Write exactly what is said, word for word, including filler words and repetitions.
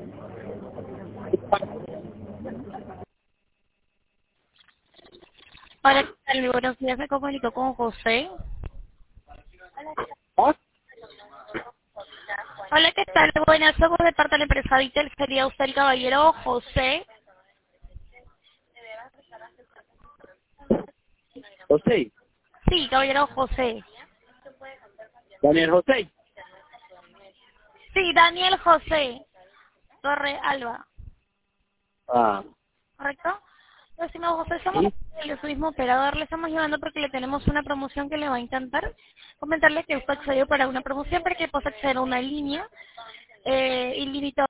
Hola, ¿qué tal? Muy buenos días, me comunico con José. ¿Ah? Hola, ¿qué tal? Buenas, somos de parte de la empresa Vitel. ¿Sería usted el caballero José? José. Sí, caballero José. Daniel José. Sí, Daniel José Torre Alba, Ah, ¿correcto? Pues, señor José, somos sí. el su mismo operador. Le estamos llamando porque le tenemos una promoción que le va a encantar. Comentarle que usted accedió para una promoción para que pueda acceder a una línea eh, ilimitada